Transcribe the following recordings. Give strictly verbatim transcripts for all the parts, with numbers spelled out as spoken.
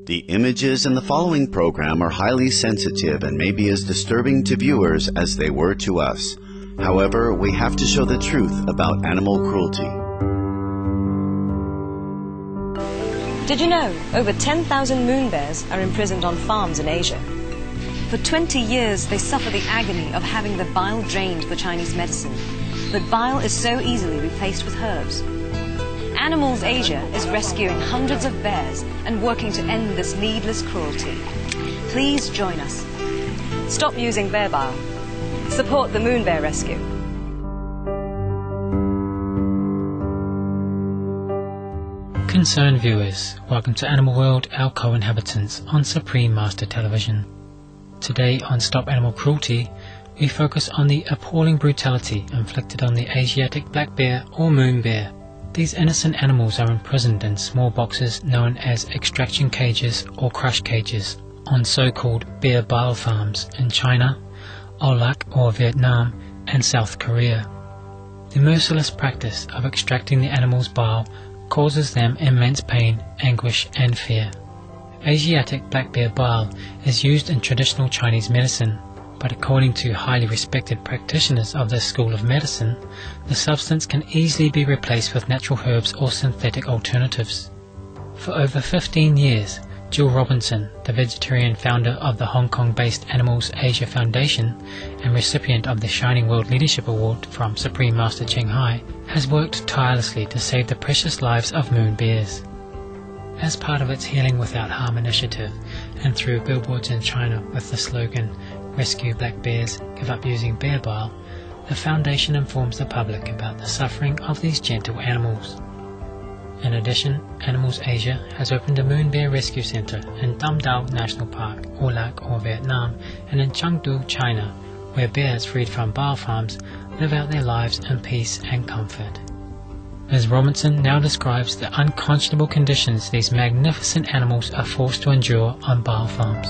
The images in the following program are highly sensitive and may be as disturbing to viewers as they were to us. However, we have to show the truth about animal cruelty. Did you know over ten thousand moon bears are imprisoned on farms in Asia? For twenty years they suffer the agony of having the bile drained for Chinese medicine, but bile is so easily replaced with herbs. Animals Asia is rescuing hundreds of bears and working to end this needless cruelty. Please join us. Stop using bear bile. Support the moon bear rescue. Concerned viewers, welcome to Animal World, our co-inhabitants on Supreme Master Television. Today on Stop Animal Cruelty, we focus on the appalling brutality inflicted on the Asiatic black bear or moon bear. These innocent animals are imprisoned in small boxes known as extraction cages or crush cages on so-called bear bile farms in China, Olac or Vietnam, and South Korea. The merciless practice of extracting the animal's bile causes them immense pain, anguish, and fear. Asiatic black bear bile is used in traditional Chinese medicine, but according to highly respected practitioners of this school of medicine, the substance can easily be replaced with natural herbs or synthetic alternatives. For over fifteen years, Jill Robinson, the vegetarian founder of the Hong Kong-based Animals Asia Foundation and recipient of the Shining World Leadership Award from Supreme Master Ching Hai, has worked tirelessly to save the precious lives of moon bears. As part of its Healing Without Harm initiative, and through billboards in China with the slogan, "Rescue Black Bears, Give Up Using Bear Bile," the Foundation informs the public about the suffering of these gentle animals. In addition, Animals Asia has opened a Moon Bear Rescue Center in Tam Dao National Park, Olac or Vietnam, and in Chengdu, China, where bears freed from bile farms live out their lives in peace and comfort. Miz Robinson now describes the unconscionable conditions these magnificent animals are forced to endure on bile farms.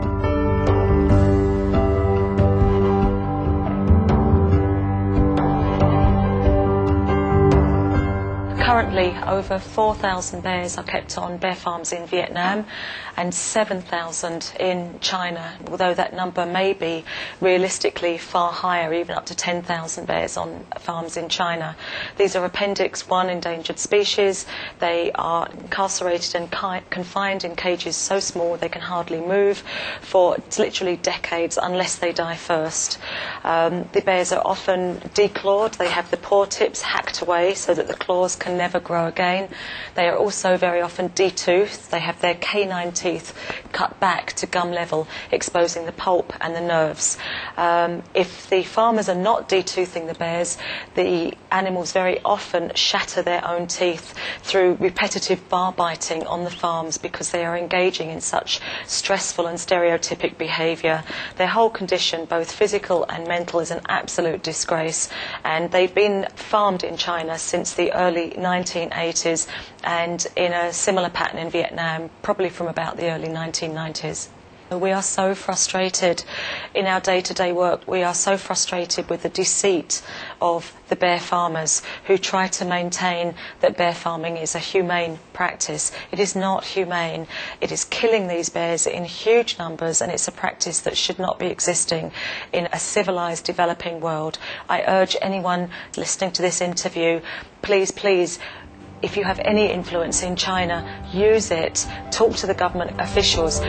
Currently, over four thousand bears are kept on bear farms in Vietnam and seven thousand in China, although that number may be realistically far higher, even up to ten thousand bears on farms in China. These are Appendix one endangered species. They are incarcerated and confined in cages so small they can hardly move for literally decades unless they die first. Um, the bears are often declawed. They have the paw tips hacked away so that the claws can never grow again. They are also very often detoothed. They have their canine teeth cut back to gum level, exposing the pulp and the nerves. Um, if the farmers are not detoothing the bears, the animals very often shatter their own teeth through repetitive bar biting on the farms because they are engaging in such stressful and stereotypic behaviour. Their whole condition, both physical and mental, is an absolute disgrace, and they've been farmed in China since the early nineteen eighties and in a similar pattern in Vietnam, probably from about the early nineteen nineties. We are so frustrated in our day-to-day work. We are so frustrated with the deceit of the bear farmers who try to maintain that bear farming is a humane practice. It is not humane. It is killing these bears in huge numbers, and it's a practice that should not be existing in a civilized, developing world. I urge anyone listening to this interview, please, please, if you have any influence in China, use it. Talk to the government officials.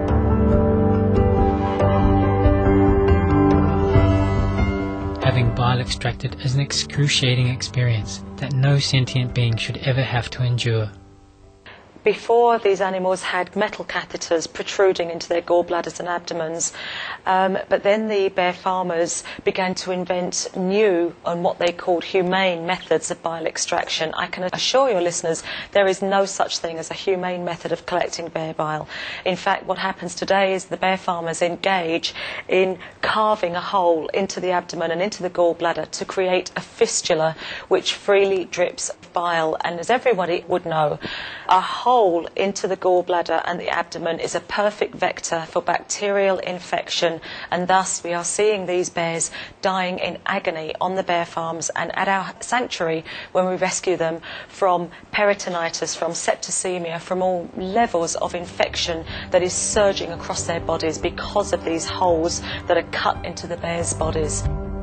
Having bile extracted is an excruciating experience that no sentient being should ever have to endure. Before, these animals had metal catheters protruding into their gallbladders and abdomens, um, but then the bear farmers began to invent new and what they called humane methods of bile extraction. I can assure your listeners there is no such thing as a humane method of collecting bear bile. In fact, what happens today is the bear farmers engage in carving a hole into the abdomen and into the gallbladder to create a fistula which freely drips bile, and as everybody would know, A hole into the gallbladder and the abdomen is a perfect vector for bacterial infection, and thus we are seeing these bears dying in agony on the bear farms and at our sanctuary when we rescue them from peritonitis, from septicemia, from all levels of infection that is surging across their bodies because of these holes that are cut into the bears' bodies.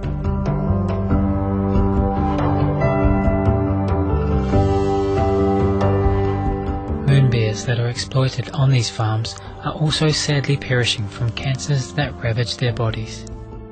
Moon bears that are exploited on these farms are also sadly perishing from cancers that ravage their bodies.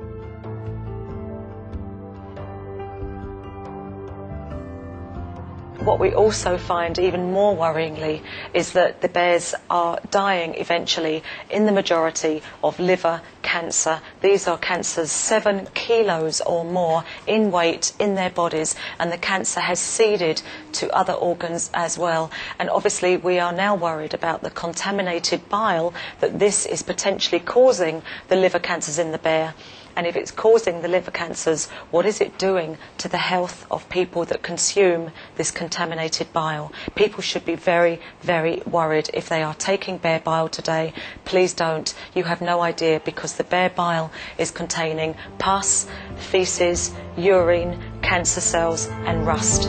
What we also find even more worryingly is that the bears are dying eventually in the majority of liver cancer. These are cancers seven kilos or more in weight in their bodies, and the cancer has seeded to other organs as well. And obviously we are now worried about the contaminated bile that this is potentially causing the liver cancers in the bear. And if it's causing the liver cancers, what is it doing to the health of people that consume this contaminated bile? People should be very, very worried if they are taking bear bile today. Please don't. You have no idea, because the bear bile is containing pus, feces, urine, cancer cells and rust.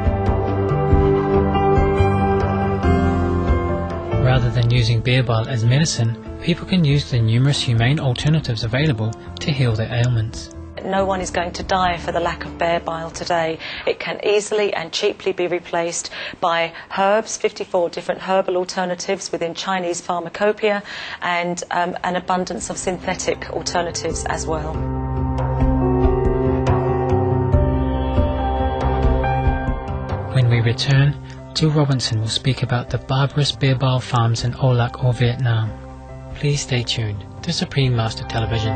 Rather than using bear bile as medicine, people can use the numerous humane alternatives available to heal their ailments. No one is going to die for the lack of bear bile today. It can easily and cheaply be replaced by herbs, fifty-four different herbal alternatives within Chinese pharmacopoeia, and um, an abundance of synthetic alternatives as well. When we return, Jill Robinson will speak about the barbarous bear bile farms in Âu Lạc or Vietnam. Please stay tuned to Supreme Master Television.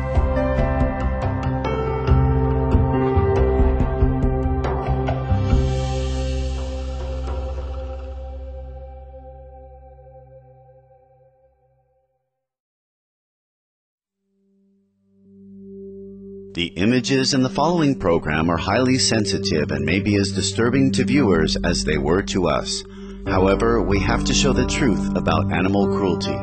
The images in the following program are highly sensitive and may be as disturbing to viewers as they were to us. However, we have to show the truth about animal cruelty.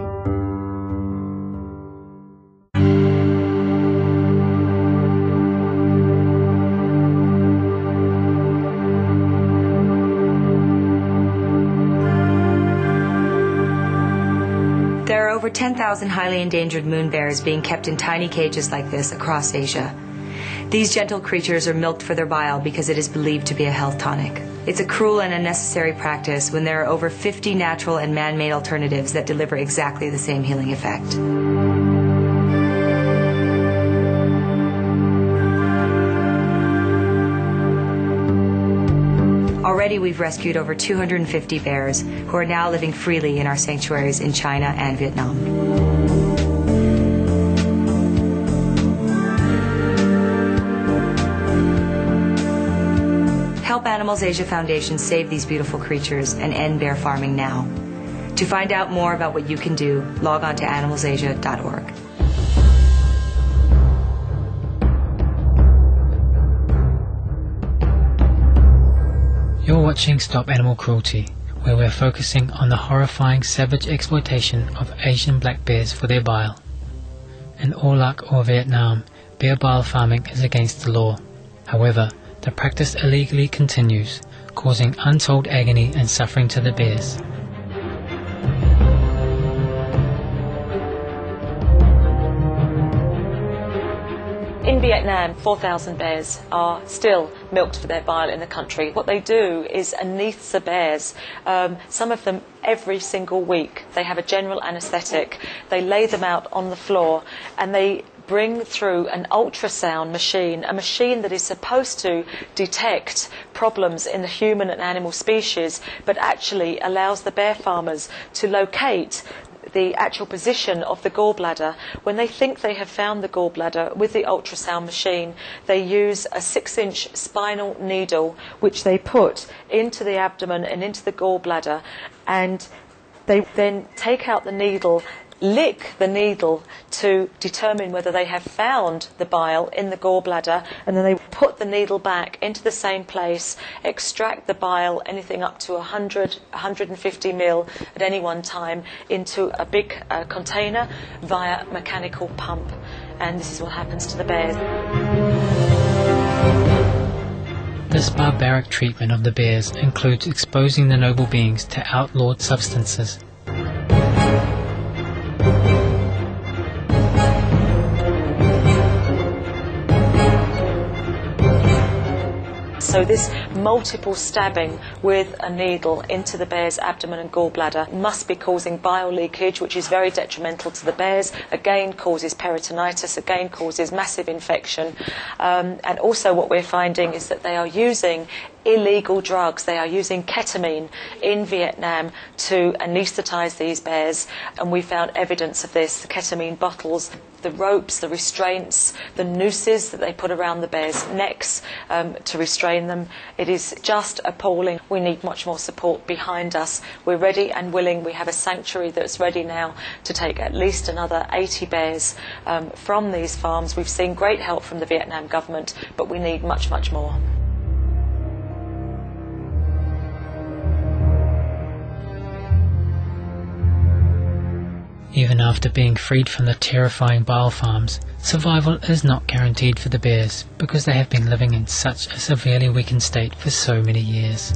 There are over ten thousand highly endangered moon bears being kept in tiny cages like this across Asia. These gentle creatures are milked for their bile because it is believed to be a health tonic. It's a cruel and unnecessary practice when there are over fifty natural and man-made alternatives that deliver exactly the same healing effect. Already we've rescued over two hundred fifty bears who are now living freely in our sanctuaries in China and Vietnam. Help Animals Asia Foundation save these beautiful creatures and end bear farming now. To find out more about what you can do, log on to animals asia dot org. You're watching Stop Animal Cruelty, where we're focusing on the horrifying savage exploitation of Asian black bears for their bile. In Âu Lạc or Vietnam, bear bile farming is against the law. However, the practice illegally continues, causing untold agony and suffering to the bears. In Vietnam, four thousand bears are still milked for their bile in the country. What they do is anaesthetize the bears, um, some of them every single week. They have a general anaesthetic. They lay them out on the floor and they bring through an ultrasound machine, a machine that is supposed to detect problems in the human and animal species, but actually allows the bear farmers to locate the actual position of the gallbladder. When they think they have found the gallbladder with the ultrasound machine, they use a six-inch spinal needle which they put into the abdomen and into the gallbladder, and they then take out the needle lick the needle to determine whether they have found the bile in the gallbladder, and then they put the needle back into the same place, extract the bile, anything up to one hundred, one hundred fifty mil at any one time, into a big uh, container via mechanical pump. And this is what happens to the bears. This barbaric treatment of the bears includes exposing the noble beings to outlawed substances. So this multiple stabbing with a needle into the bear's abdomen and gallbladder must be causing bile leakage, which is very detrimental to the bears, again causes peritonitis, again causes massive infection. Um, and also what we're finding is that they are using illegal drugs. They are using ketamine in Vietnam to anaesthetize these bears, and we found evidence of this. The ketamine bottles, the ropes, the restraints, the nooses that they put around the bears' necks um, to restrain them. It is just appalling. We need much more support behind us. We're ready and willing. We have a sanctuary that's ready now to take at least another eighty bears um, from these farms. We've seen great help from the Vietnam government, but we need much, much more. Even after being freed from the terrifying bile farms, survival is not guaranteed for the bears because they have been living in such a severely weakened state for so many years.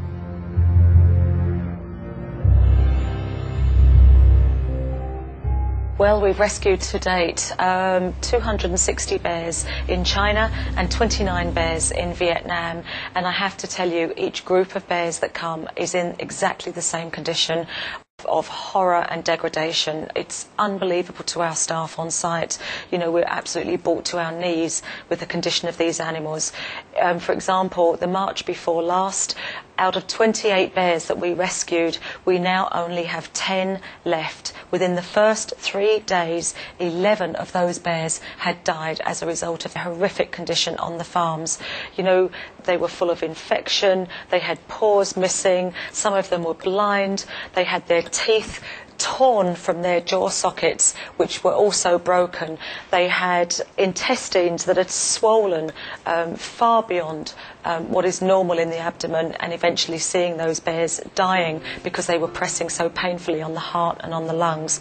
Well, we've rescued to date um, two hundred sixty bears in China and twenty-nine bears in Vietnam. And I have to tell you, each group of bears that come is in exactly the same condition of horror and degradation. It's unbelievable to our staff on site. You know, we're absolutely brought to our knees with the condition of these animals. Um, for example, the March before last, out of twenty-eight bears that we rescued, we now only have ten left. Within the first three days, eleven of those bears had died as a result of the horrific condition on the farms. You know, they were full of infection, they had paws missing, some of them were blind, they had their teeth torn from their jaw sockets, which were also broken. They had intestines that had swollen um, far beyond um, what is normal in the abdomen, and eventually seeing those bears dying because they were pressing so painfully on the heart and on the lungs.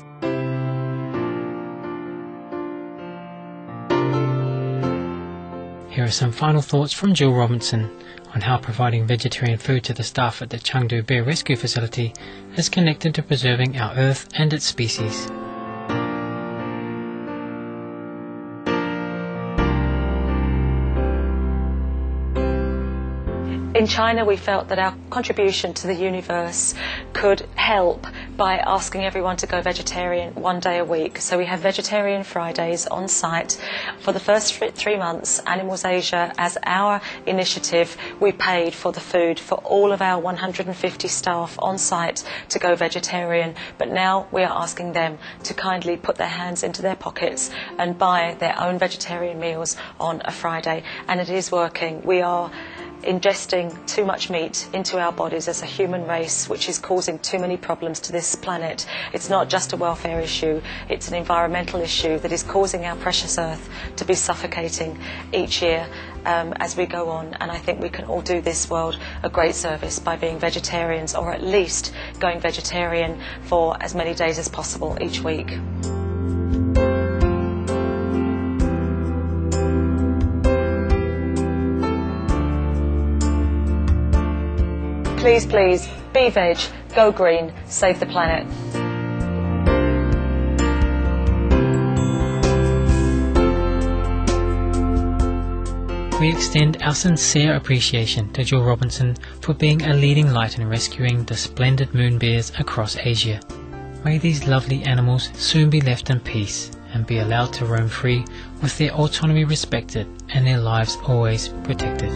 Here are some final thoughts from Jill Robinson on how providing vegetarian food to the staff at the Chengdu Bear Rescue Facility is connected to preserving our Earth and its species. In China, we felt that our contribution to the universe could help by asking everyone to go vegetarian one day a week. So we have Vegetarian Fridays on site. For the first three months, Animals Asia, as our initiative, we paid for the food for all of our one hundred fifty staff on site to go vegetarian. But now we are asking them to kindly put their hands into their pockets and buy their own vegetarian meals on a Friday. And it is working. We are ingesting too much meat into our bodies as a human race, which is causing too many problems to this planet. It's not just a welfare issue, it's an environmental issue that is causing our precious earth to be suffocating each year um, as we go on. And I think we can all do this world a great service by being vegetarians, or at least going vegetarian for as many days as possible each week. Please, please, be veg, go green, save the planet. We extend our sincere appreciation to Jill Robinson for being a leading light in rescuing the splendid moon bears across Asia. May these lovely animals soon be left in peace and be allowed to roam free with their autonomy respected and their lives always protected.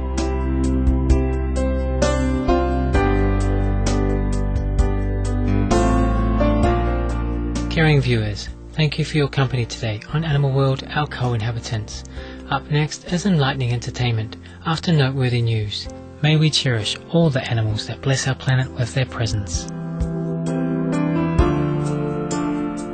Caring viewers, thank you for your company today on Animal World, Our Co-Inhabitants. Up next is enlightening entertainment after noteworthy news. May we cherish all the animals that bless our planet with their presence.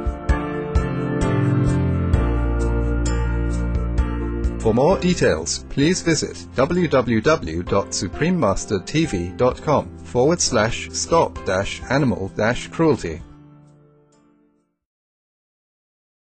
For more details, please visit w w w dot supreme master t v dot com forward slash stop dash animal dash cruelty.